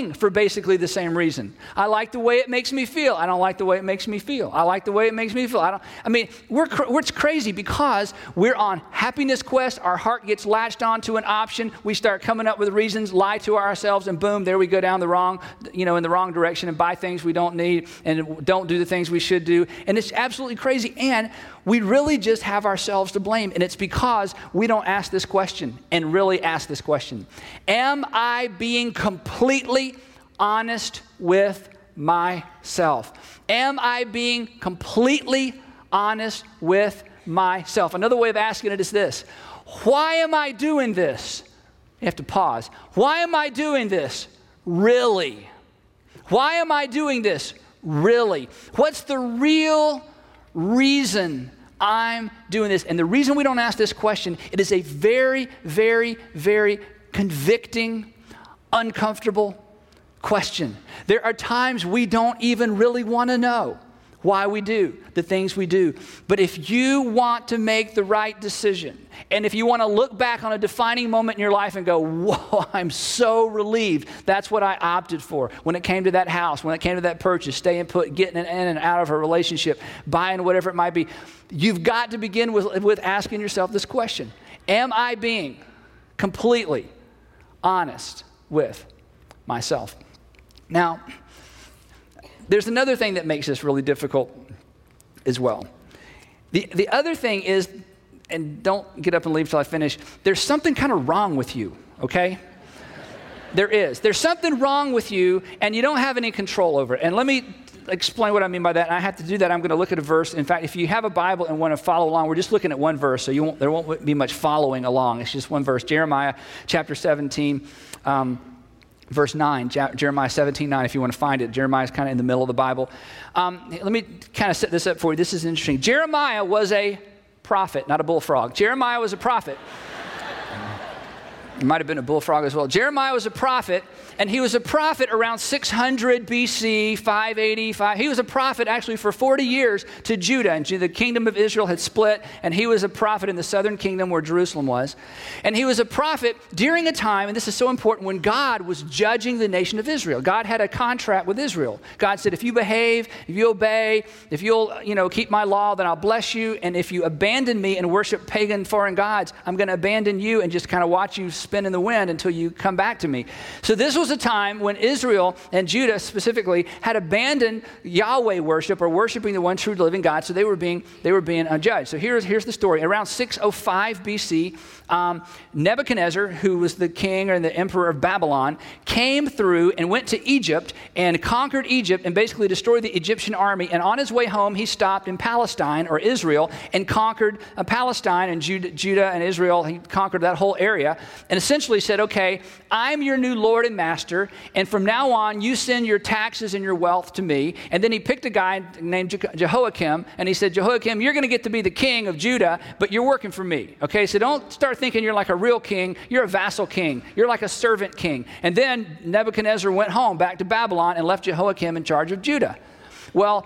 for basically the same reason. I like the way it makes me feel. I don't like the way it makes me feel. I like the way it makes me feel. It's crazy because we're on happiness quest. Our heart gets latched onto an option. We start coming up with reasons, lie to ourselves, and boom, there we go down in the wrong direction and buy things we don't need and don't do the things we should do. And it's absolutely crazy. And we really just have ourselves to blame. And it's because we don't ask this question and really ask this question. Am I being completely honest with myself? Am I being completely honest with myself? Another way of asking it is this. Why am I doing this? You have to pause. Why am I doing this? Really? Why am I doing this? Really? What's the real reason I'm doing this? And the reason we don't ask this question, it is a very, very, very convicting, uncomfortable question. There are times we don't even really want to know why we do the things we do. But if you want to make the right decision, and if you want to look back on a defining moment in your life and go, whoa, I'm so relieved. That's what I opted for when it came to that house, when it came to that purchase, staying put, getting in and out of a relationship, buying whatever it might be. You've got to begin with asking yourself this question. Am I being completely honest with myself? Now, there's another thing that makes this really difficult as well. The other thing is, and don't get up and leave till I finish, there's something kind of wrong with you, okay? There is. There's something wrong with you, and you don't have any control over it. And let me explain what I mean by that. And I have to do that. I'm going to look at a verse. In fact, if you have a Bible and want to follow along, we're just looking at one verse, so there won't be much following along. It's just one verse. Jeremiah chapter 17, verse 9, Jeremiah 17:9, if you want to find it. Jeremiah is kind of in the middle of the Bible. Let me kind of set this up for you. This is interesting. Jeremiah was a prophet, not a bullfrog. Jeremiah was a prophet. It might have been a bullfrog as well. Jeremiah was a prophet, and he was a prophet around 600 BC, 585. He was a prophet actually for 40 years to Judah, and the kingdom of Israel had split, and he was a prophet in the southern kingdom where Jerusalem was. And he was a prophet during a time, and this is so important, when God was judging the nation of Israel. God had a contract with Israel. God said, if you behave, if you obey, if you'll keep my law, then I'll bless you. And if you abandon me and worship pagan foreign gods, I'm going to abandon you and just kind of watch you spin in the wind until you come back to me. So this was a time when Israel and Judah specifically had abandoned Yahweh worship or worshiping the one true living God. So they were being judged. So here's the story. Around 605 BC, Nebuchadnezzar, who was the king or the emperor of Babylon, came through and went to Egypt and conquered Egypt and basically destroyed the Egyptian army. And on his way home, he stopped in Palestine or Israel and conquered Palestine and Judah and Israel. He conquered that whole area and essentially said, okay, I'm your new Lord and master, and from now on, you send your taxes and your wealth to me. And then he picked a guy named Jehoiakim, and he said, Jehoiakim, you're going to get to be the king of Judah, but you're working for me, okay? So don't start thinking you're like a real king. You're a vassal king. You're like a servant king. And then Nebuchadnezzar went home back to Babylon and left Jehoiakim in charge of Judah. Well,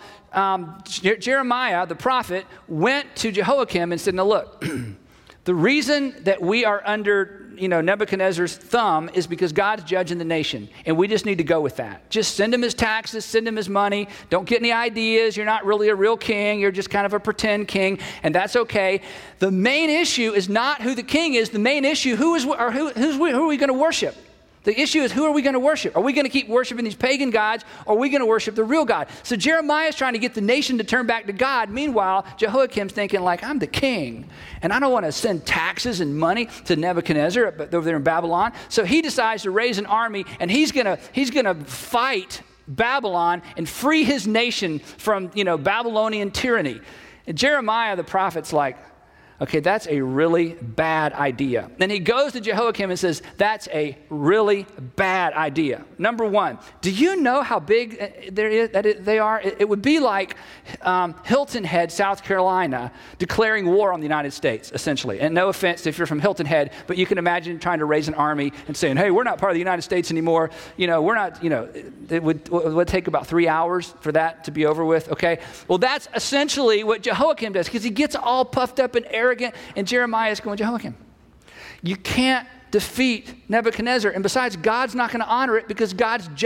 Jeremiah, the prophet, went to Jehoiakim and said, now look, the reason that we are under Nebuchadnezzar's thumb is because God's judging the nation, and we just need to go with that. Just send him his taxes, send him his money. Don't get any ideas. You're not really a real king. You're just kind of a pretend king, and that's okay. The main issue is not who the king is. The main issue, who are we going to worship? The issue is, who are we going to worship? Are we going to keep worshiping these pagan gods, or are we going to worship the real God? So Jeremiah is trying to get the nation to turn back to God. Meanwhile, Jehoiakim's thinking like, I'm the king, and I don't want to send taxes and money to Nebuchadnezzar over there in Babylon. So he decides to raise an army, and he's going to fight Babylon and free his nation from, Babylonian tyranny. And Jeremiah, the prophet's like, okay, that's a really bad idea. Then he goes to Jehoiakim and says, that's a really bad idea. Number one, do you know how big they are? It would be like Hilton Head, South Carolina, declaring war on the United States, essentially. And no offense if you're from Hilton Head, but you can imagine trying to raise an army and saying, hey, we're not part of the United States anymore. We're not, it would take about 3 hours for that to be over with, okay? Well, that's essentially what Jehoiakim does, because he gets all puffed up and arrogant, and Jeremiah is going, Jehoiakim, you can't defeat Nebuchadnezzar, and besides, God's not going to honor it because God's